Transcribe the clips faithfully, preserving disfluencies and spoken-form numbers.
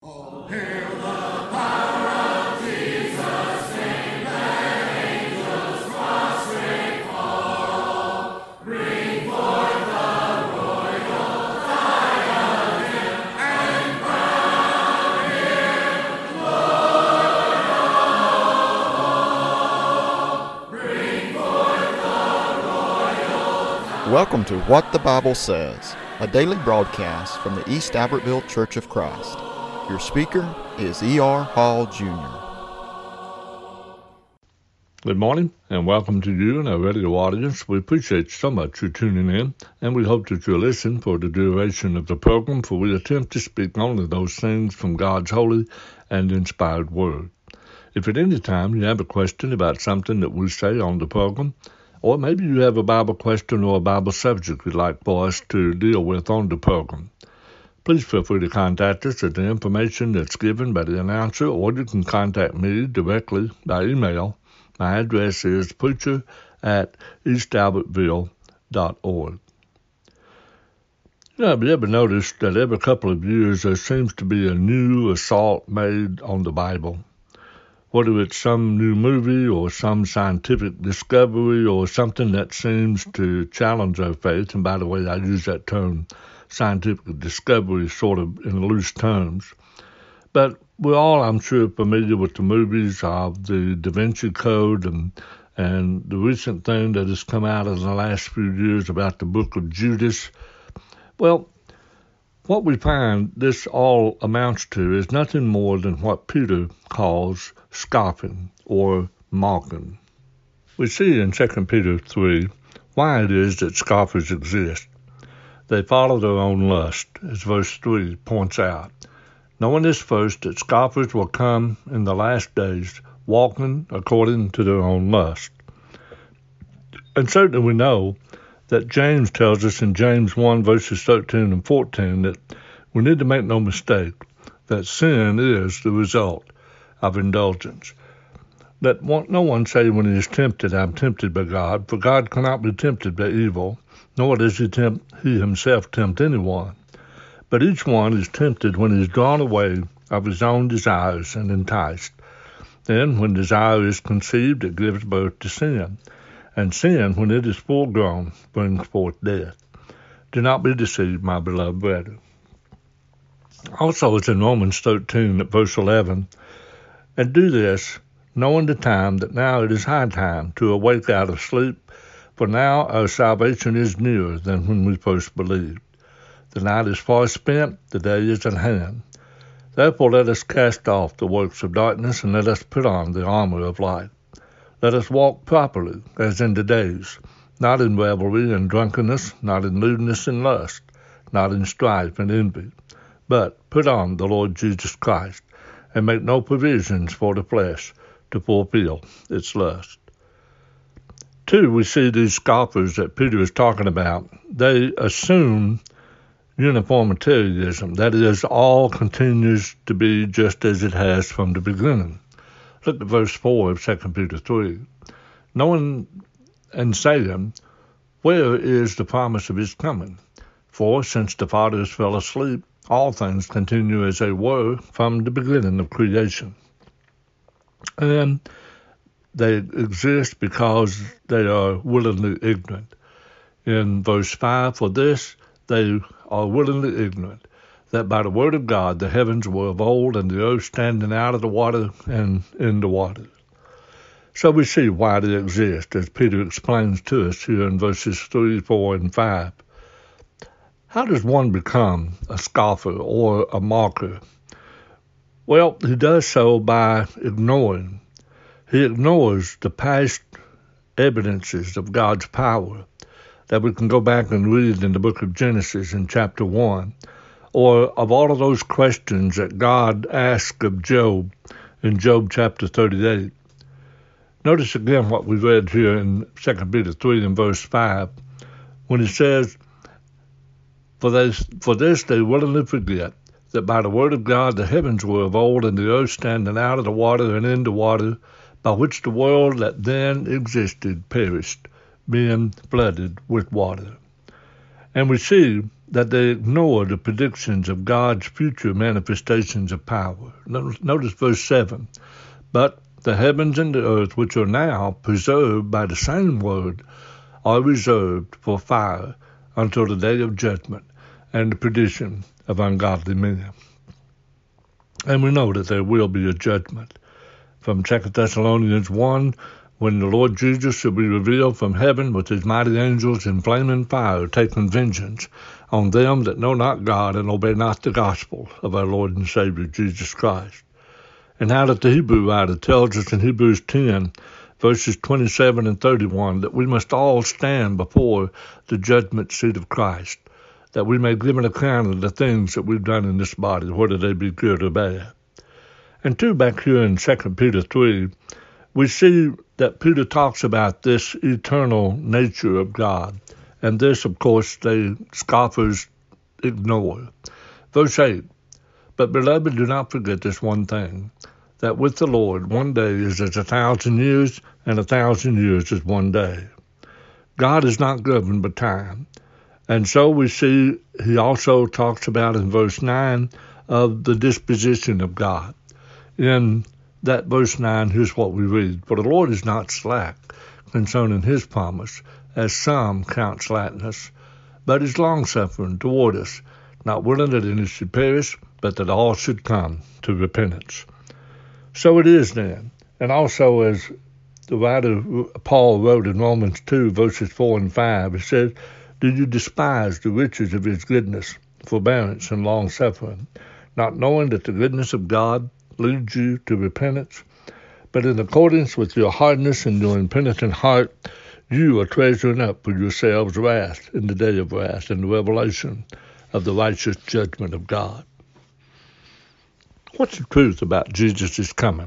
Oh, hail the power of Jesus' name, let angels prostrate fall. Bring forth the royal diadem and crown him Lord of all. Bring forth the royal diadem. Welcome to What the Bible Says, a daily broadcast from the East Albertville Church of Christ. Your speaker is E R Hall, Junior Good morning, and welcome to you and our radio audience. We appreciate so much you tuning in, and we hope that you'll listen for the duration of the program, for we attempt to speak only those things from God's holy and inspired Word. If at any time you have a question about something that we say on the program, or maybe you have a Bible question or a Bible subject you'd like for us to deal with on the program, please feel free to contact us at the information that's given by the announcer, or you can contact me directly by email. My address is preacher at east albertville dot org. You know, have you ever noticed that every couple of years there seems to be a new assault made on the Bible? Whether it's some new movie or some scientific discovery or something that seems to challenge our faith, and by the way, I use that term scientific discovery sort of in loose terms. But we're all, I'm sure, familiar with the movies of the Da Vinci Code and, and the recent thing that has come out in the last few years about the book of Judas. Well, what we find this all amounts to is nothing more than what Peter calls scoffing or mocking. We see in Second Peter three why it is that scoffers exist. They follow their own lust, as verse three points out. Knowing this first, that scoffers will come in the last days, walking according to their own lust. And certainly we know that James tells us in James one, verses thirteen and fourteen, that we need to make no mistake that sin is the result of indulgence. Let no one say when he is tempted, I am tempted by God, for God cannot be tempted by evil, nor does he tempt he himself tempt anyone. But each one is tempted when he is drawn away of his own desires and enticed. Then, when desire is conceived, it gives birth to sin. And sin, when it is full grown, brings forth death. Do not be deceived, my beloved brethren. Also, it's in Romans thirteen at verse eleven, and do this, knowing the time that now it is high time to awake out of sleep, for now our salvation is nearer than when we first believed. The night is far spent, the day is at hand. Therefore let us cast off the works of darkness, and let us put on the armor of light. Let us walk properly, as in the days, not in revelry and drunkenness, not in lewdness and lust, not in strife and envy, but put on the Lord Jesus Christ, and make no provisions for the flesh to fulfill its lust. Two, we see these scoffers that Peter is talking about. They assume uniformitarianism, that is, all continues to be just as it has from the beginning. Look at verse four of Second Peter three. Knowing and saying, where is the promise of his coming? For since the fathers fell asleep, all things continue as they were from the beginning of creation. And they exist because they are willingly ignorant. In verse five, for this they are willingly ignorant, that by the word of God the heavens were of old, and the earth standing out of the water and in the water. So we see why they exist, as Peter explains to us here in verses three, four, and five. How does one become a scoffer or a mocker? Well, he does so by ignoring. He ignores the past evidences of God's power that we can go back and read in the book of Genesis in chapter one, or of all of those questions that God asked of Job in Job chapter thirty-eight. Notice again what we read here in Second Peter three and verse five, when he says, For this, for this they willingly forget that by the word of God the heavens were of old, and the earth standing out of the water and in the water, by which the world that then existed perished, being flooded with water. And we see that they ignore the predictions of God's future manifestations of power. Notice verse seven. But the heavens and the earth, which are now preserved by the same word, are reserved for fire until the day of judgment and the perdition of ungodly men. And we know that there will be a judgment. From Second Thessalonians one, when the Lord Jesus shall be revealed from heaven with his mighty angels in flaming fire, taking vengeance on them that know not God and obey not the gospel of our Lord and Savior Jesus Christ. And how that the Hebrew writer tells us in Hebrews ten, verses twenty-seven and thirty-one, that we must all stand before the judgment seat of Christ, that we may give an account of the things that we've done in this body, whether they be good or bad. And two, back here in Second Peter three, we see that Peter talks about this eternal nature of God. And this, of course, the scoffers ignore. Verse eight, but beloved, do not forget this one thing, that with the Lord one day is as a thousand years, and a thousand years is one day. God is not governed by time. And so we see he also talks about in verse nine of the disposition of God. In that verse nine, here's what we read. For the Lord is not slack concerning his promise, as some count slackness, but is longsuffering toward us, not willing that any should perish, but that all should come to repentance. So it is then. And also as the writer Paul wrote in Romans two, verses four and five, he says, do you despise the riches of his goodness, forbearance, and long-suffering, not knowing that the goodness of God leads you to repentance? But in accordance with your hardness and your impenitent heart, you are treasuring up for yourselves wrath in the day of wrath and the revelation of the righteous judgment of God. What's the truth about Jesus' coming?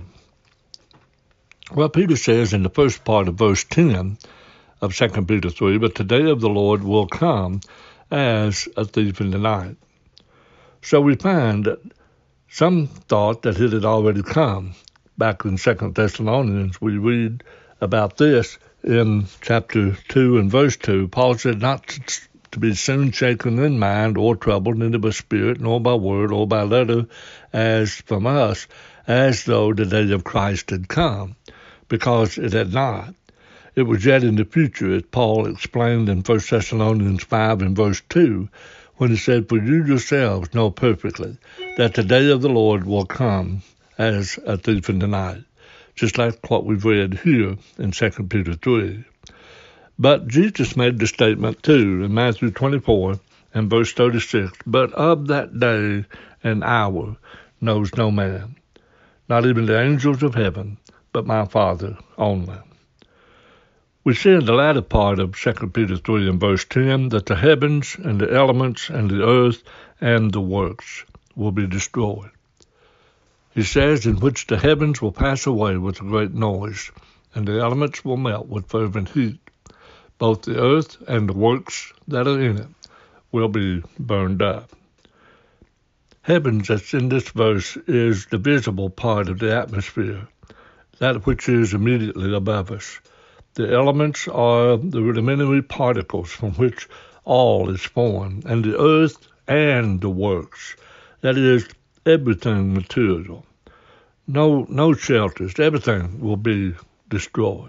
Well, Peter says in the first part of verse ten of Second Peter three, but the day of the Lord will come as a thief in the night. So we find that some thought that it had already come. Back in Second Thessalonians, we read about this in chapter two and verse two. Paul said, not to, to be soon shaken in mind or troubled, neither by spirit, nor by word, or by letter, as from us, as though the day of Christ had come, because it had not. It was yet in the future, as Paul explained in First Thessalonians five and verse two, when he said, for you yourselves know perfectly that the day of the Lord will come as a thief in the night, just like what we've read here in Second Peter three. But Jesus made the statement too in Matthew twenty-four and verse thirty-six, but of that day and hour knows no man, not even the angels of heaven, but my Father only. We see in the latter part of Second Peter three and verse ten that the heavens and the elements and the earth and the works will be destroyed. He says, in which the heavens will pass away with a great noise, and the elements will melt with fervent heat. Both the earth and the works that are in it will be burned up. Heavens, that's in this verse, is the visible part of the atmosphere, that which is immediately above us. The elements are the rudimentary particles from which all is formed, and the earth and the works, that is, everything material. No, no shelters, everything will be destroyed.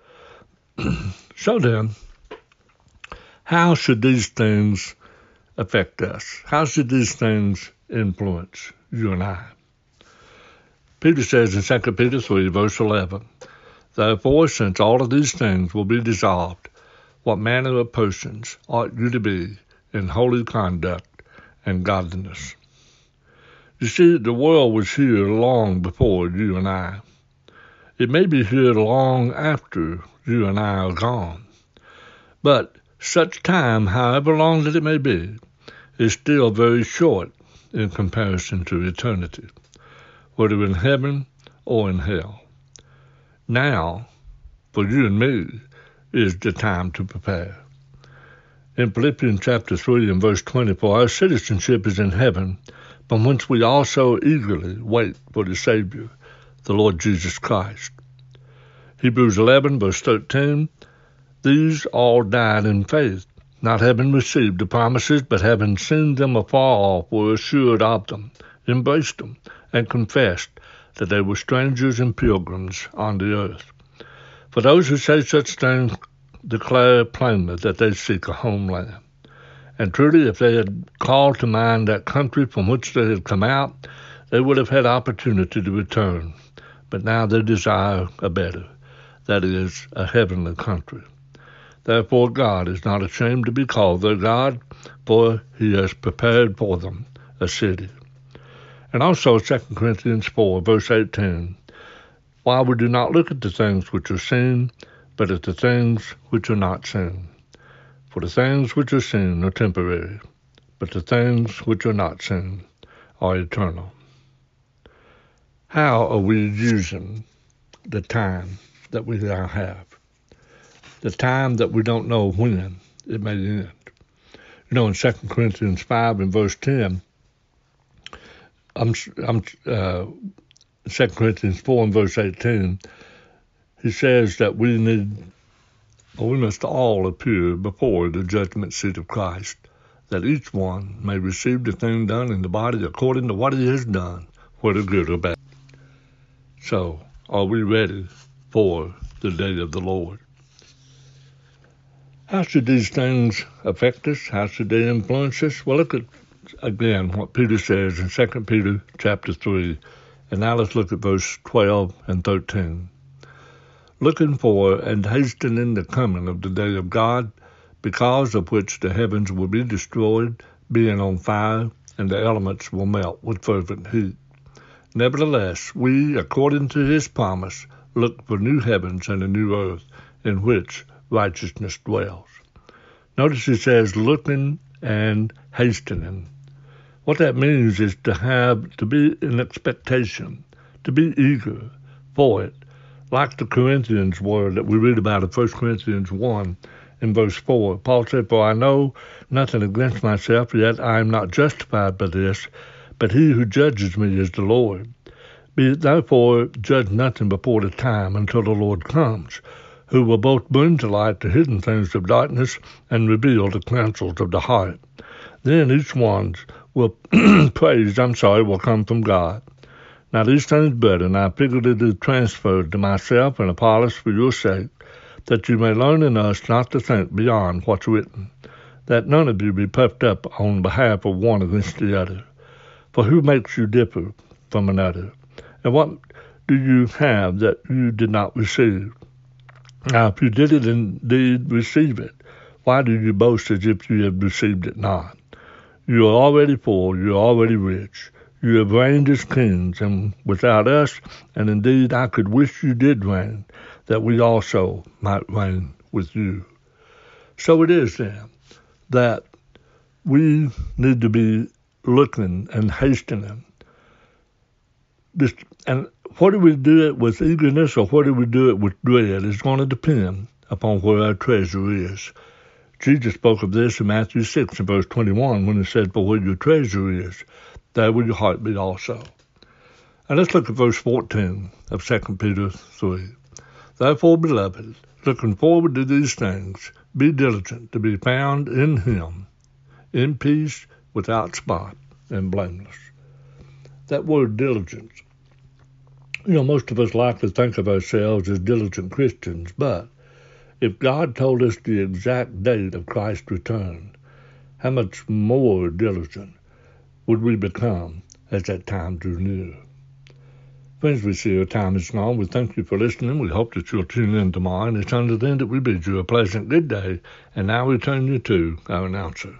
So then, how should these things affect us? How should these things influence you and I? Peter says in Second Peter three, verse eleven, therefore, since all of these things will be dissolved, what manner of persons ought you to be in holy conduct and godliness? You see, the world was here long before you and I. It may be here long after you and I are gone. But such time, however long that it may be, is still very short in comparison to eternity, whether in heaven or in hell. Now, for you and me, is the time to prepare. In Philippians chapter three and verse twenty-four, our citizenship is in heaven, from whence we also eagerly wait for the Savior, the Lord Jesus Christ. Hebrews eleven, verse thirteen, these all died in faith, not having received the promises, but having seen them afar off, were assured of them, embraced them, and confessed that they were strangers and pilgrims on the earth. For those who say such things declare plainly that they seek a homeland. And truly, if they had called to mind that country from which they had come out, they would have had opportunity to return. But now they desire a better, that is, a heavenly country. Therefore God is not ashamed to be called their God, for he has prepared for them a city. And also Second Corinthians four, verse eighteen, while we do not look at the things which are seen, but at the things which are not seen. For the things which are seen are temporary, but the things which are not seen are eternal. How are we using the time that we now have? The time that we don't know when it may end. You know, in Second Corinthians five and verse ten, I'm, I'm, uh, Second Corinthians four and verse eighteen, he says that we need, or we must all appear before the judgment seat of Christ, that each one may receive the thing done in the body according to what he has done, whether good or bad. So, are we ready for the day of the Lord? How should these things affect us? How should they influence us? Well, look at, again, what Peter says in Second Peter chapter three. And now let's look at verse twelve and thirteen. Looking for and hastening the coming of the day of God, because of which the heavens will be destroyed, being on fire, and the elements will melt with fervent heat. Nevertheless, we, according to his promise, look for new heavens and a new earth, in which righteousness dwells. Notice he says looking and hastening. What that means is to have, to be in expectation, to be eager for it, like the Corinthians were that we read about in First Corinthians one in verse four. Paul said, "For I know nothing against myself, yet I am not justified by this, but he who judges me is the Lord. Be it therefore judge nothing before the time until the Lord comes, who will both bring to light the hidden things of darkness and reveal the counsels of the heart. Then each one's will praise, I'm sorry, will come from God. Now these things, brethren, I figuratively transferred to myself and Apollos for your sake, that you may learn in us not to think beyond what's written, that none of you be puffed up on behalf of one against the other. For who makes you differ from another? And what do you have that you did not receive? Now if you did it indeed receive it, why do you boast as if you have received it not? You are already full, you are already rich. You have reigned as kings, and without us, and indeed I could wish you did reign, that we also might reign with you. So it is then that we need to be looking and hastening. This, and whether we do it with eagerness or whether we do it with dread is going to depend upon where our treasure is. Jesus spoke of this in Matthew six and verse twenty-one when he said, "For where your treasure is, there will your heart be also." And let's look at verse fourteen of Second Peter three. Therefore, beloved, looking forward to these things, be diligent to be found in him, in peace, without spot, and blameless. That word diligence, you know, most of us likely think of ourselves as diligent Christians, but if God told us the exact date of Christ's return, how much more diligent would we become as that time drew near? Friends, we see our time is gone. We thank you for listening. We hope that you'll tune in tomorrow. And it's until then that we bid you a pleasant good day. And now we turn you to our announcer.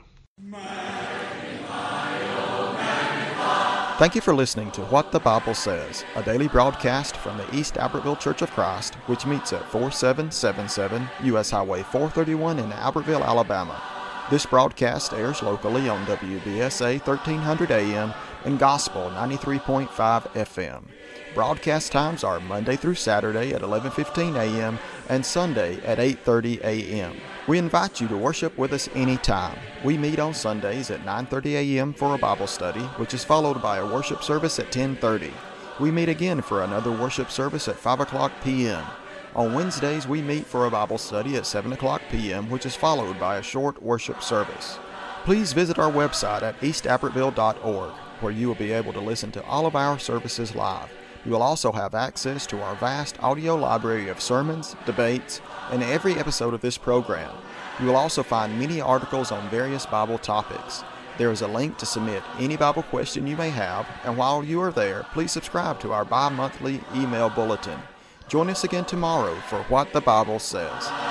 Thank you for listening to What the Bible Says, a daily broadcast from the East Albertville Church of Christ, which meets at forty-seven seventy-seven U S Highway four thirty-one in Albertville, Alabama. This broadcast airs locally on W B S A thirteen hundred A M and Gospel ninety-three point five F M. Broadcast times are Monday through Saturday at eleven fifteen A M and Sunday at eight thirty A M We invite you to worship with us anytime. We meet on Sundays at nine thirty A M for a Bible study, which is followed by a worship service at ten thirty. We meet again for another worship service at five o'clock P M On Wednesdays, we meet for a Bible study at seven o'clock p.m., which is followed by a short worship service. Please visit our website at east albertville dot org, where you will be able to listen to all of our services live. You will also have access to our vast audio library of sermons, debates, and every episode of this program. You will also find many articles on various Bible topics. There is a link to submit any Bible question you may have, and while you are there, please subscribe to our bi-monthly email bulletin. Join us again tomorrow for What the Bible Says.